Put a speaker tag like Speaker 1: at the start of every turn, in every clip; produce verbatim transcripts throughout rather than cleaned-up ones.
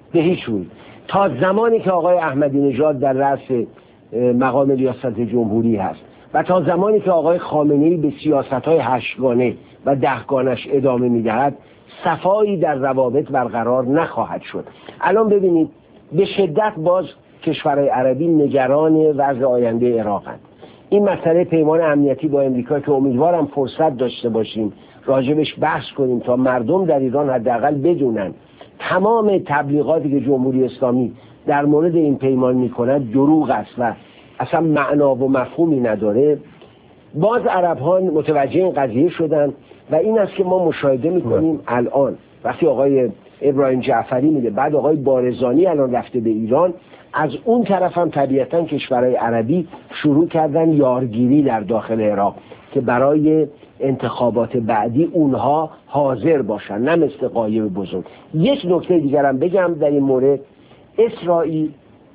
Speaker 1: به هیچ روی. تا زمانی که آقای احمدی نژاد در رأس مقام ریاست جمهوری هست و تا زمانی که آقای خامنه‌ای به سیاست‌های هشتگانه و دهگانش ادامه می‌دهد، صفایی در روابط برقرار نخواهد شد. الان ببینید به شدت باز کشورهای عربی نگران وضع آینده عراقند. این مسئله پیمان امنیتی با امریکا که امیدوارم فرصت داشته باشیم راجبش بحث کنیم تا مردم در ایران حداقل بدونن تمام تبلیغاتی که جمهوری اسلامی در مورد این پیمان میکند دروغ است و اصلا معنا و مفهومی نداره. باز عرب ها متوجه این قضیه شدن و این است که ما مشاهده میکنیم الان وقتی آقای ابراهیم جعفری میده، بعد آقای بارزانی الان رفته به ایران، از اون طرف هم طبیعتا کشورهای عربی شروع کردن یارگیری در داخل عراق که برای انتخابات بعدی اونها حاضر باشن، نه مثل قایب بزرگ. یک نکته دیگرم بگم در این مورد، اسرائیل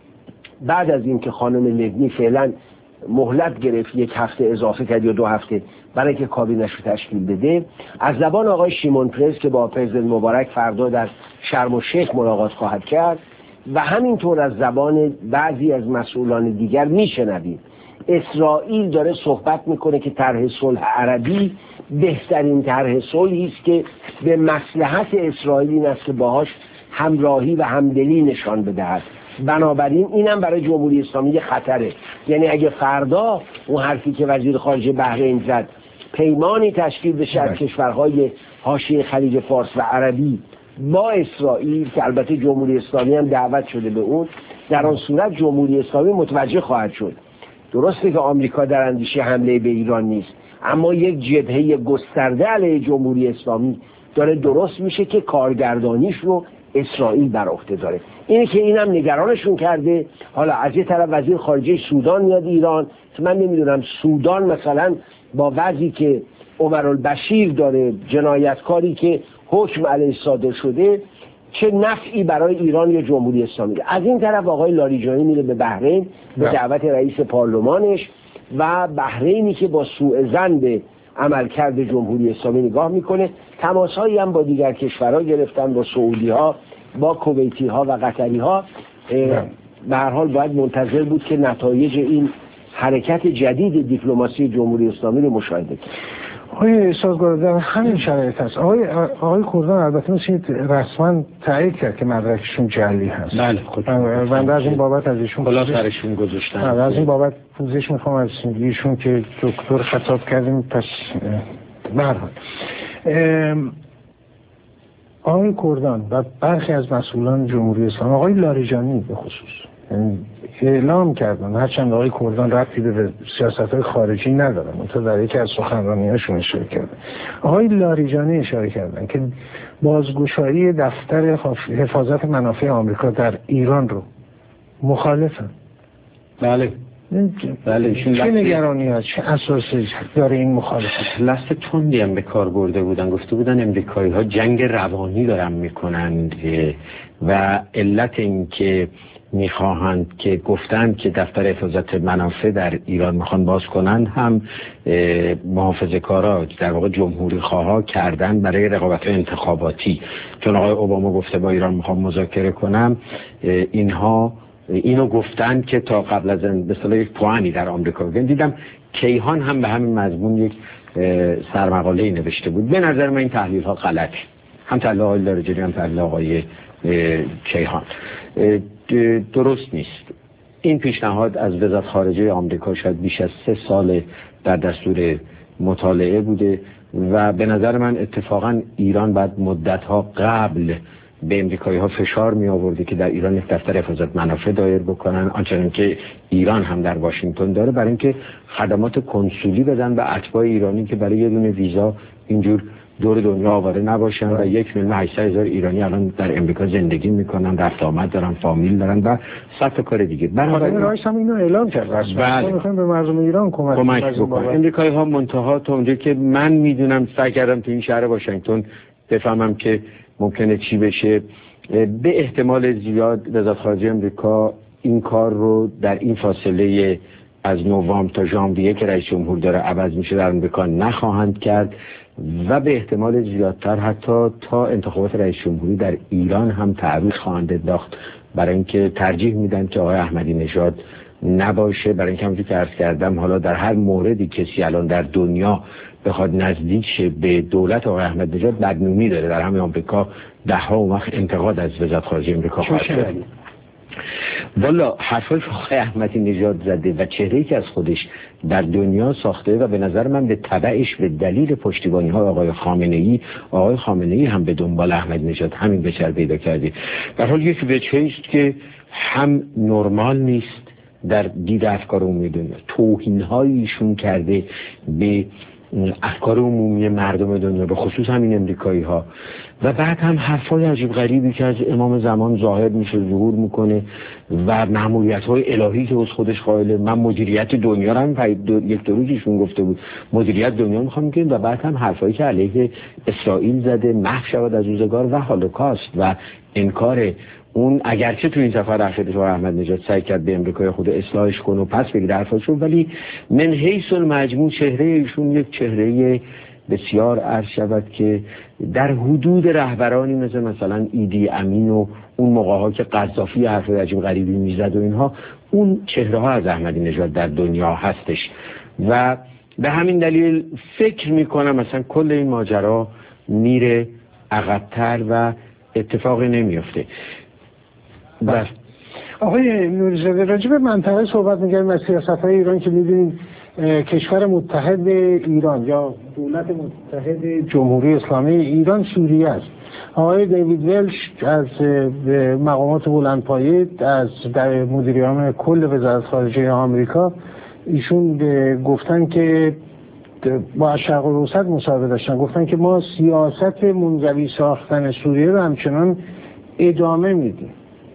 Speaker 1: بعد از این که خانم لبنی فعلا مهلت گرفت، یک هفته اضافه کرد یا دو هفته برای که کابینش رو تشکیل بده، از زبان آقای شیمون پرس که با پرزیدنت مبارک فردا در شرم الشیخ ملاقات خواهد کرد و همینطور از زبان بعضی از مسئولان دیگر میشنوید اسرائیل داره صحبت میکنه که طرح صلح عربی بهترین طرح صلحی است که به مصلحت اسرائیل این است که باهاش همراهی و همدلی نشان بدهد. بنابراین اینم برای جمهوری اسلامی خطره. یعنی اگه فردا اون حرفی که وزیر خارجه بحرین زد پیمانی تشکیل بشه از کشورهای حاشیه خلیج فارس و عربی با اسرائیل که البته جمهوری اسلامی هم دعوت شده به اون، در آن صورت جمهوری اسلامی متوجه خواهد شد درسته که آمریکا در اندیشه حمله به ایران نیست، اما یک جبهه گسترده علیه جمهوری اسلامی داره درست میشه که کارگردانیش رو اسرائیل بر عهده داره. اینه که اینم نگرانشون کرده. حالا از یه طرف وزیر خارجه سودان میاد ایران که من نمیدونم سودان مثلا با وضعی که عمرالبشیر داره، جنایتکاری که حکم علیه صادر شده، چه نفعی برای ایران یا جمهوری اسلامی. از این طرف آقای لاریجانی میره به بحرین به دعوت رئیس پارلمانش و بحرینی که با سوء ظن به عملکرد جمهوری اسلامی نگاه میکنه. تماسهایی هم با دیگر کشورها گرفتن، با سعودی ها، با کویتی ها و قطری ها. به هر حال باید منتظر بود که نتایج این حرکت جدید دیپلماسی جمهوری اسلامی رو مشاهده کنیم.
Speaker 2: آقای سازگار در همین شرایط هست آقای آقای کوردان البته میشه رسما تایید کرد که مدرکشون جعلی هست.
Speaker 3: بله خود
Speaker 2: بنده از این بابت از ایشون
Speaker 3: کلا سرشون گذاشتن.
Speaker 2: از این بابت پوزش میخوام از ایشون که دکتر خطاب کردیم. پس به هر حال آقای کوردان و برخی از مسئولان جمهوری اسلامی، آقای لاریجانی به خصوص اعلام کردن، هرچند آقای کوردان ربطی به سیاست‌های خارجی ندارن، منتها در یکی از سخنرانی‌هاشون اشاره کردن، آقای لاریجانی اشاره کردن که بازگشایی دفتر حفاظت منافع آمریکا در ایران رو مخالفن.
Speaker 3: بله بله ایشون
Speaker 2: چه نگرانی هست، چه اساسی داره این مخالفت؟
Speaker 3: لست تندی هم به کار برده بودن، گفته بودن امریکایی ها جنگ روانی دارن میکنند و علت این که میخواهند که گفتند که دفتر حفاظت منافع در ایران میخوان باز کنند هم محافظه کارا در واقع جمهوری خواها کردن برای رقابت انتخاباتی، چون آقای اوباما گفته با ایران میخوام مذاکره کنم، اینها اینو گفتن که تا قبل از این به اصطلاح یک پوانی در آمریکا بگن. دیدم کیهان هم به همین مضمون یک سرمقاله‌ای نوشته بود. به نظر من این تحلیل ها غلطه، هم تحلیل آقای لاریجانی هم تحلیل آقای کیهان درست نیست. این پیشنهاد از وزارت خارجه آمریکا شاید بیش از سه سال در دستور مطالعه بوده و به نظر من اتفاقا ایران بعد مدت‌ها قبل به امریکایی ها فشار می آورده که در ایران یک دفتر حفاظت منافع دایر بکنن، آنچنان که ایران هم در واشنگتن داره، برای اینکه خدمات کنسولی بدن به اتباع ایرانی که برای یه دونه ویزا اینجور دور دنیا آواره نباشن و یک میلیون و هشتصد هزار ایرانی الان در امریکا زندگی میکنن، رفت آمد دارن، فامیل دارن و صد کار دیگه.
Speaker 2: بنابراین رئیس هم اینو اعلام کرد رسما میخوایم به مردم ایران کمک,
Speaker 3: کمک بکنن. امریکایی ها منتها تا اونجایی که من میدونم سعی کردم تو این شهر واشنگتن بفهمم که ممکنه چی بشه. به احتمال زیاد وزارت خارجه امریکا این کار رو در این فاصله از نوامبر تا ژانویه که رئیس جمهور داره عوض میشه در آمریکا نخواهند کرد و به احتمال زیادتر حتی تا انتخابات رئیس جمهوری در ایران هم تعویض خواهند انداخت، برای اینکه ترجیح میدن که آقای احمدی نژاد نباشه. برای اینکه همونجوری که عرض کردم حالا در هر موردی کسی الان در دنیا بخواد نزدیک شه به دولت آقای احمدی نژاد بدنامی داره. در همین آمریکا ده ها و وقت انتقاد از وزارت خارجه آمریکا خواهد شد. والا حرفای آقای احمدی نژاد زده و چهره‌ای که از خودش در دنیا ساخته و به نظر من به تبعش به دلیل پشتیبانی های آقای خامنه‌ای، آقای خامنه‌ای هم به دنبال احمدی نژاد همین بچر پیدا کرده. در حال یک وجهی است که هم نرمال نیست در دید افکار عمومی دنیا، توهین‌هایی ایشون کرده به افکار عمومی مردم دنیا به خصوص همین امریکایی ها، و بعد هم حرفای عجیب غریبی که از امام زمان ظاهر میشه ظهور میکنه و مأموریت های الهی که از خودش قائله. من مدیریت دنیا رو هم دو، یک دو روزشون گفته بود مدیریت دنیا میخوام کنیم، و بعد هم حرفایی که علیه اسرائیل زده، محو شود از روزگار و هولوکاست و انکار اون، اگرچه تو این سفر اخیرش آقای احمدی نژاد سعی کرد به امریکای خود اصلاحش کنه و پس بگیره حرفاشو، ولی من حیث المجموع چهره ایشون یک چهره بسیار عرض شود که در حدود رهبرانی مثل مثلا ایدی امین و اون موقع ها که قذافی حرف عجیب غریبی میزد و اینها، اون چهره ها از احمدی نژاد در دنیا هستش و به همین دلیل فکر میکنم مثلا کل این ماجرا میره عقب‌تر و اتفاقی نمیفته.
Speaker 2: بس آقای نوری‌زاده راجع به منطقه صحبت می‌کردیم از سیاست‌های ایران که می‌دونید کشور متحد ایران یا دولت متحد جمهوری اسلامی ایران سوریه است. آقای دیوید ولش از مقامات بلندپایه از در مدیریان کل وزارت خارجه آمریکا ایشون گفتن که با شرق الاوسط مصاحبه داشتن، گفتن که ما سیاست منزوی ساختن سوریه رو همچنان ادامه میدیم.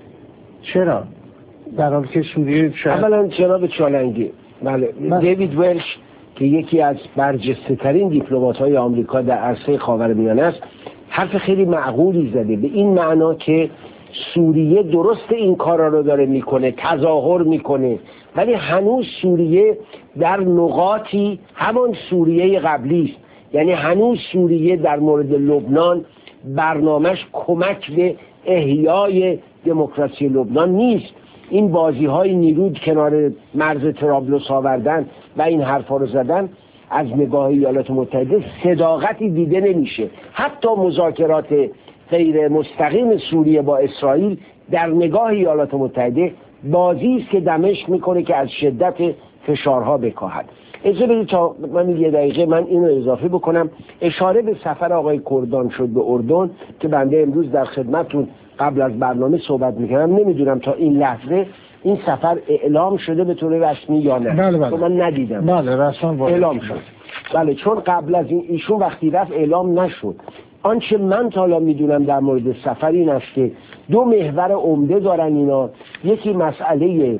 Speaker 2: چرا؟ در حالی که سوریه شاید
Speaker 1: اولا جناب چالنگی، بله، دیوید ولش که یکی از برجسته ترین دیپلمات های آمریکا در عرصه خاورمیانه است، حرف خیلی معقولی زده به این معنا که سوریه درست این کارا رو داره میکنه، تظاهر میکنه، ولی هنوز سوریه در نقاطی همان سوریه قبلی است. یعنی هنوز سوریه در مورد لبنان برنامهش کمک به احیای دموکراسی لبنان نیست. این بازی های نیرود کنار مرز طرابلس آوردن و این حرفا رو زدن از نگاه ایالات متحده صداقتی دیده نمیشه. حتی مذاکرات غیر مستقیم سوریه با اسرائیل در نگاه ایالات متحده بازی است که دمشق میکنه که از شدت فشارها بکاهد. اجازه بدید تا من یه دقیقه من اینو اضافه بکنم. اشاره به سفر آقای کردان شد به اردن که بنده امروز در خدمتتون قبل از برنامه صحبت میکنم. نمیدونم تا این لحظه این سفر اعلام شده به طور رسمی یا نه.
Speaker 2: بله بله.
Speaker 1: من ندیدم.
Speaker 2: بله رسما
Speaker 1: اعلام شد. بله، چون قبل از این ایشون وقتی رفت اعلام نشد. آنچه من تا حالا میدونم در مورد سفر این است که دو محور عمده دارن اینا. یکی مسئله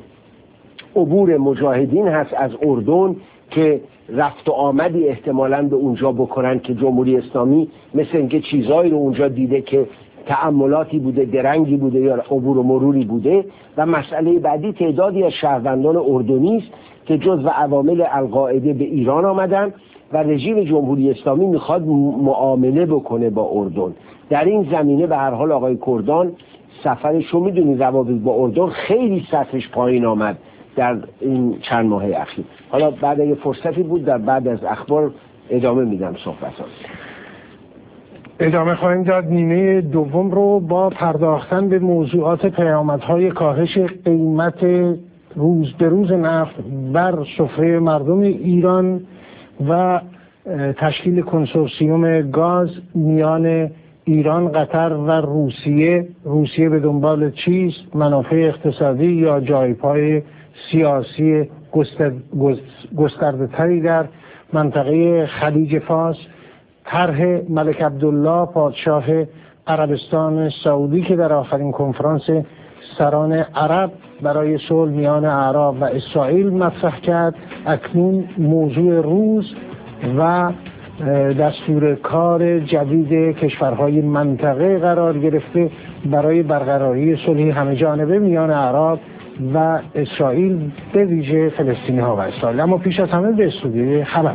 Speaker 1: عبور مجاهدین هست از اردن که رفت و آمدی احتمالاً به اونجا بکنن که جمهوری اسلامی مثل اینکه چیزایی رو اونجا دیده که تأملاتی بوده، درنگی بوده یا عبور و مروری بوده. و مسئله بعدی تعدادی از شهروندان اردنی است که جزو عوامل القاعده به ایران آمدن و رژیم جمهوری اسلامی میخواد معامله بکنه با اردن. در این زمینه به هر حال آقای کردان سفرش رو میدونید روابط با اردن خیلی سطحش پایین آمد در این چند ماه اخیر. حالا بعد یه فرصتی بود در بعد از اخبار ادامه میدم صحبتات.
Speaker 2: ادامه خواهیم داد. نیمه دوم رو با پرداختن به موضوعات پیامدهای کاهش قیمت روز به روز نفت بر سفره مردم ایران و تشکیل کنسورسیوم گاز میان ایران، قطر و روسیه. روسیه به دنبال چیست؟ منافع اقتصادی یا جایپای سیاسی گسترده تری در منطقه خلیج فارس؟ طرح ملک عبدالله پادشاه عربستان سعودی که در آخرین کنفرانس سران عرب برای صلح میان اعراب و اسرائیل مطرح کرد، اکنون موضوع روز و دستور کار جدید کشورهای منطقه قرار گرفته برای برقراری صلح همه جانبه میان اعراب و اسرائیل، به ویژه فلسطینی ها و اسرائیل. اما پیش از همه به استودیوی خبر.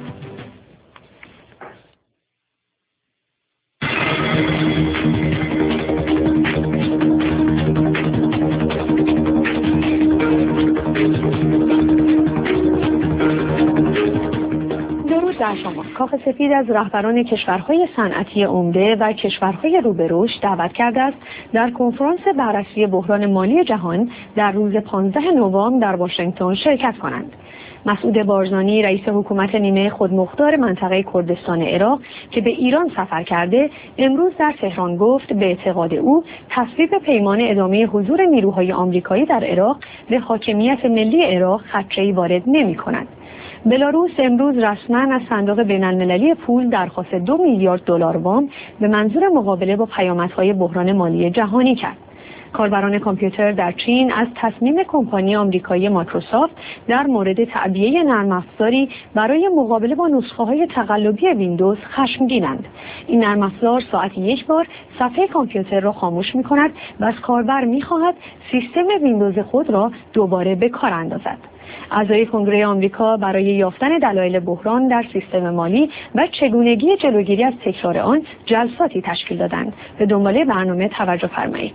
Speaker 4: در شما کاخ سفید از رهبران کشورهای صنعتی عمده و کشورهای رو به رشد دعوت کرده است در کنفرانس بررسی بحران مالی جهان در روز پانزدهم نوامبر در واشنگتن شرکت کنند. مسعود بارزانی رئیس حکومت نیمه خودمختار منطقه کردستان عراق که به ایران سفر کرده امروز در تهران گفت به اعتقاد او تصویب پیمان ادامه حضور نیروهای آمریکایی در عراق به حاکمیت ملی عراق خدشه‌ای وارد نمی‌کند. بلاروس امروز رسما از صندوق بین‌المللی پول درخواست دو میلیارد دلار وام به منظور مقابله با پیامدهای بحران مالی جهانی کرد. کاربران کامپیوتر در چین از تصمیم کمپانی آمریکایی مایکروسافت در مورد تعبیه نرم افزاری برای مقابله با نسخه‌های تقلبی ویندوز خشمگینند. این نرم افزار ساعتی یک بار صفحه کامپیوتر را خاموش می‌کند و از کاربر می‌خواهد سیستم ویندوز خود را دوباره به کار اندازد. اعضای کنگره آمریکا برای یافتن دلایل بحران در سیستم مالی و چگونگی جلوگیری از تکرار آن جلساتی تشکیل دادند. به دنباله برنامه توجه فرمایید.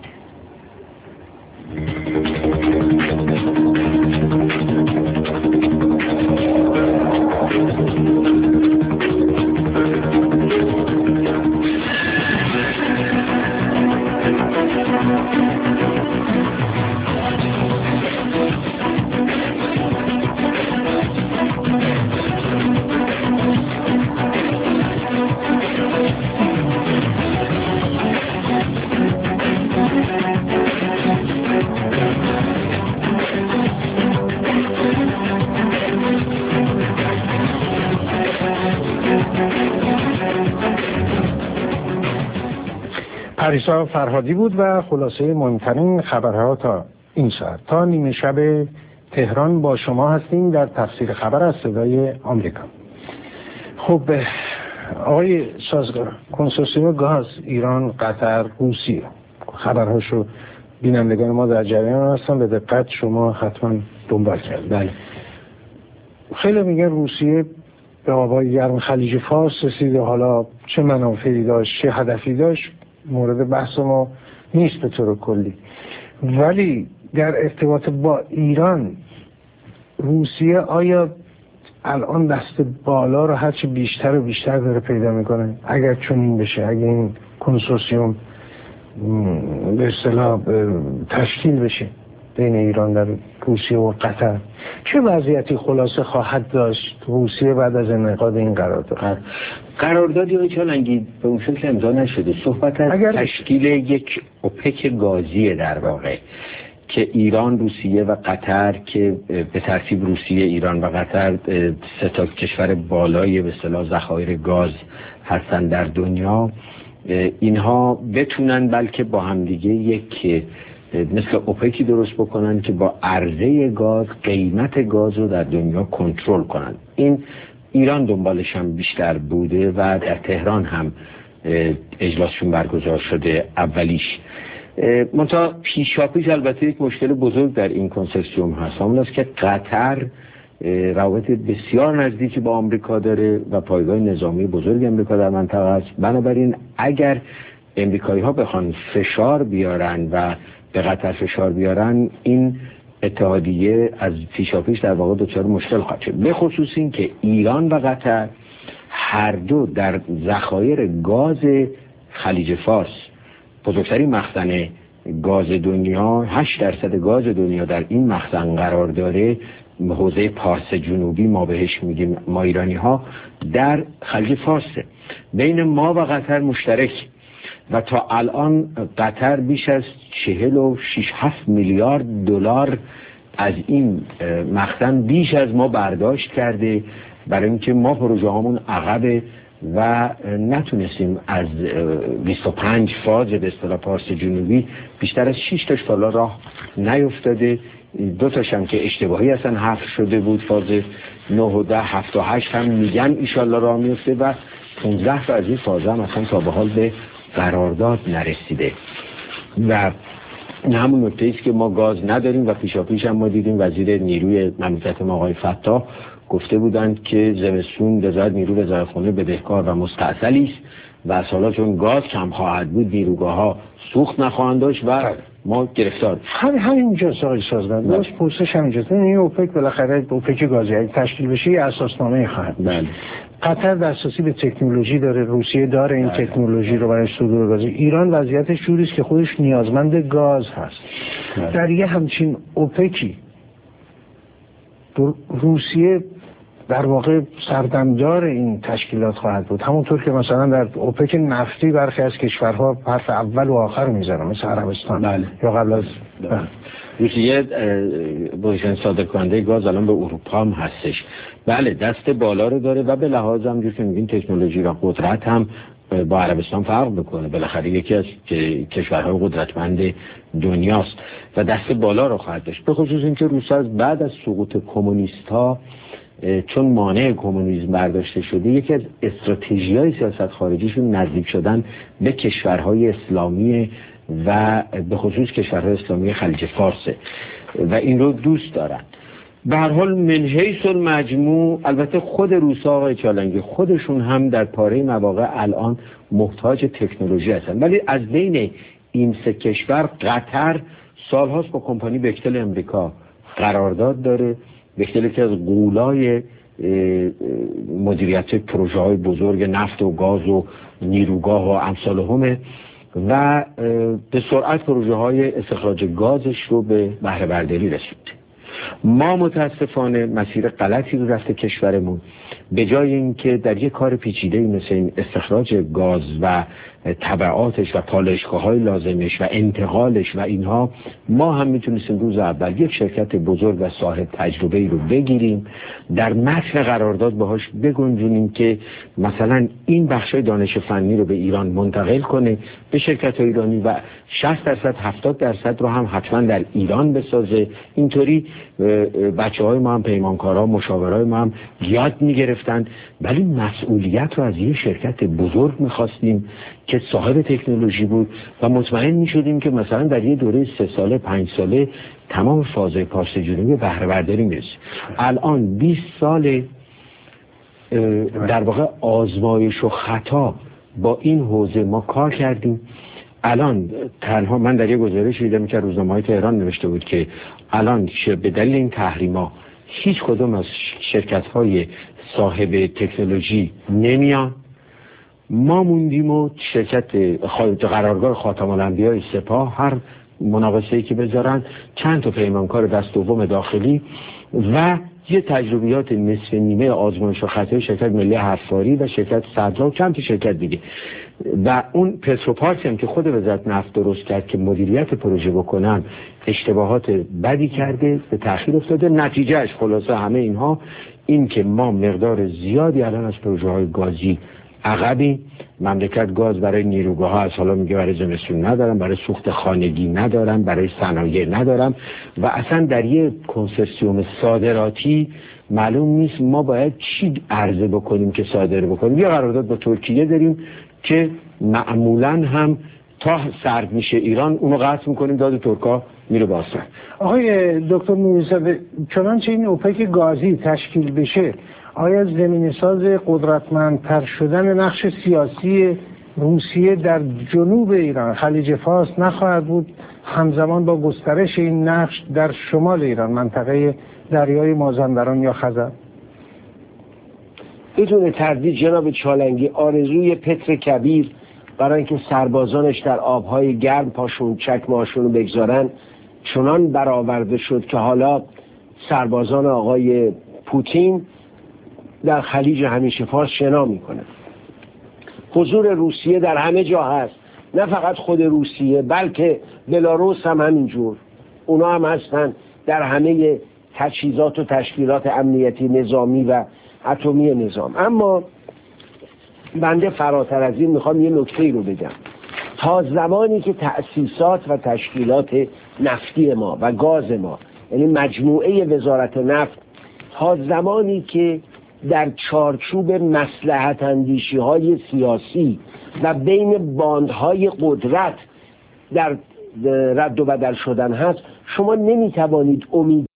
Speaker 2: پریسا فرهادی بود و خلاصه مهمترین خبرها تا این ساعت. تا نیمه شب تهران با شما هستیم در تفسیر خبر از صدای آمریکا. خب آقای سازگار، کنسورسیوم گاز ایران، قطر، روسیه، خبرهاشو بینندگان ما در جریان هستن، به دقت شما حتما دنبال کردید.
Speaker 3: بله.
Speaker 2: خیلی میگن روسیه به آبای گرم خلیج فارس رسید، حالا چه منافعی داشت، چه هدفی داشت، مورد بحث ما نیست به طور کلی. ولی در ارتباط با ایران، روسیه آیا الان دست بالا رو هرچی بیشتر و بیشتر داره پیدا میکنه؟ اگر چنین بشه، اگر این کنسورسیوم به اصطلاح تشکیل بشه بین ایران در روسیه و قطر، چه وضعیتی خلاصه خواهد داشت روسیه بعد از انعقاد این قرارداد؟
Speaker 3: قراردادی های چالنگی به اون شکل امضا نشده. صحبت از اگر... تشکیل یک اوپک گازیه در واقع که ایران، روسیه و قطر، که به ترتیب روسیه، ایران و قطر سه تا کشور بالای به اصطلاح ذخایر گاز هستن در دنیا، اینها بتونن بلکه با همدیگه یک مثل اوپکی درست بکنن که با عرضه گاز قیمت گاز رو در دنیا کنترل کنن. این ایران دنبالش هم بیشتر بوده و در تهران هم اجلاسشون برگزار شده اولیش. منتها پیشاپیش البته یک مشکل بزرگ در این کنسورسیوم هست، اون است که قطر روابط بسیار نزدیکی با آمریکا داره و پایگاه نظامی بزرگ آمریکا در منطقه است. بنابراین اگر امریکایی ها بخوان فشار بیارن و به قطر فشار بیارن، این اتحادیه از پیشاپیش در واقع دچار مشکل خواهد شد. به خصوص این که ایران و قطر هر دو در ذخایر گاز خلیج فارس، بزرگترین مخزن گاز دنیا، هشت درصد گاز دنیا در این مخزن قرار داره، حوزه پارس جنوبی ما بهش میگیم ما ایرانی ها، در خلیج فارسه، بین ما و قطر مشترک. و تا الان قطر بیش از چهل و شش هفت میلیارد دلار از این مخزن بیش از ما برداشت کرده، برای اینکه ما پروژه هامون عقبه و نتونستیم از بیست و پنج فاز به اصطلاح پارس جنوبی بیشتر از شش تاش تا راه نیفتاده. دو تاش هم که اشتباهی اصلا حذف شده بود، فاز نه و ده، هفت و هشت هم میگن ایشالله راه میفته و پانزده تا از این فاز هم اصلا تا به حال به قرارداد نرسیده. و این همون نکته است که ما گاز نداریم و پیشاپیش هم ما دیدیم وزیر نیروی مملکت ما آقای فتاح گفته بودند که زمستون وزارت نیرو وزارتخانه بدهکار و مستعصلی است و حالا چون گاز کم خواهد بود نیروگاه ها سوخت نخواهند داشت و ما گرفتار.
Speaker 2: همین همینجاست آقای سازمان. درست پرسش همینجاست. این اوپک بالاخره اوپک گازی تشکیل بشه یه اساسنامه خواهد.
Speaker 3: بله.
Speaker 2: قطر دسترسی به تکنولوژی داره، روسیه داره این بله. تکنولوژی رو برای صدور گاز. ایران وضعیتش جوری است که خودش نیازمند گاز هست. بله. در یه همچین اوپکی روسیه در واقع سردمدار این تشکیلات خواهد بود، همونطور که مثلا در اوپک نفتی برخی از کشورها حرف اول و آخر میذارن مثل عربستان.
Speaker 3: بله.
Speaker 2: یا قبل از
Speaker 3: بله. روسیه بزرگترین صادرکننده گاز الان به اروپا هم هستش. بله دست بالا رو داره و به لحاظ هم جور که میگین تکنولوژی و قدرت هم با عربستان فرق میکنه. بالاخره یکی از کشورهای قدرتمند دنیاست و دست بالا رو خواهد داشت، به خصوص اینکه روسیه بعد از سقوط کمونیست‌ها چون مانع کمونیسم برداشته شده یکی از استراتژی‌های سیاست خارجیشون نزدیک شدن به کشورهای اسلامی و به خصوص کشورهای اسلامی خلیج فارسه و این رو دوست دارن. به هر حال من حیث المجموع البته خود روسا آقای چالنگی خودشون هم در پاره مواقع الان محتاج تکنولوژی هستن، ولی از بین این سه کشور قطر سالهاست با کمپانی بکتل امریکا قرارداد داره. بکتل که از غولای مدیریت پروژه های بزرگ نفت و گاز و نیروگاه و امثال همه و به سرعت پروژه های استخراج گازش رو به بهره برداری رسونده. ما متاسفانه مسیر غلطی رو رفته کشورمون، به جای اینکه در یک کار پیچیده مثل این استخراج گاز و تبعاتش و پالایشگاه‌های لازمش و انتقالش و اینها ما هم میتونستیم روز اول یک شرکت بزرگ و صاحب تجربه رو بگیریم، در متن قرارداد باهاش بگنجونیم که مثلا این بخشای دانش فنی رو به ایران منتقل کنه به شرکت ایرانی و شصت درصد هفتاد درصد رو هم حتما در ایران بسازه. اینطوری بچه‌های ما هم پیمانکارا مشاورای ما هم یاد میگرفتن، ولی مسئولیت رو از یه شرکت بزرگ میخواستیم که صاحب تکنولوژی بود و مطمئن میشدیم که مثلا در یه دوره سه ساله پنج ساله تمام فاز پارس جنوبی بهره برداری میرسه. الان بیست سال در واقع آزمایش و خطا با این حوزه ما کار کردیم. الان تنها من در یه گزارش دیدم که روزنامه‌های تهران نوشته بود که الان به دلیل این تحریما هیچ کدوم از شرکت‌های صاحب تکنولوژی نمیان. ما موندیم و شرکت قرارگاه خاتم الانبیاء سپاه هر مناقصه‌ای که بذارن چند تا پیمانکار دست دوم داخلی و یه تجربیات نصف نیمه آزمایش و خطای شرکت ملی حفاری و شرکت صدرا و چند تا شرکت دیگه و اون پتروپارک هم که خود وزارت نفت درست کرد که مدیریت پروژه بکنن اشتباهات بدی کرده به تأخیر افتاده. نتیجهش خلاصه همه اینها این که ما مقدار زیادی الان از پروژه های گازی عقبی. مملکت گاز برای نیروگاه ها از حالا میگه برای زمستون ندارم، برای سوخت خانگی ندارم، برای صنایع ندارم و اصلا در یه کنسرسیوم صادراتی معلوم نیست ما باید چی عرضه بکنیم که صادر بکنیم. یه قرارداد با ترکیه داریم که معمولا هم تا سرد میشه ایران اونو قطع میکنیم داد ترکا میره باسن.
Speaker 2: آقای دکتر نوری‌زاده چنانچه این اوپک گازی تشکیل بشه آیا زمین ساز قدرتمندتر شدن نقش سیاسی روسیه در جنوب ایران خلیج فارس نخواهد بود همزمان با گسترش این نقش در شمال ایران منطقه دریای مازندران یا خزر؟
Speaker 1: بدون تردید جناب چالنگی آرزوی پتر کبیر برای اینکه سربازانش در آبهای گرم پاشون چکمه‌هاشون رو بگذارن چنان برآورده شد که حالا سربازان آقای پوتین در خلیج همیشه فارس شنا میکنه. حضور روسیه در همه جا هست، نه فقط خود روسیه بلکه بلاروس هم همینجور، اونا هم هستن در همه تجهیزات و تشکیلات امنیتی نظامی و اتمی نظام. اما بنده فراتر از این میخوام یه نکته رو بگم. تا زمانی که تأسیسات و تشکیلات نفتی ما و گاز ما یعنی مجموعه وزارت نفت تا زمانی که در چارچوب مصلحت اندیشی های سیاسی و بین باندهای قدرت در رد و بدل شدن هست، شما نمیتوانید امید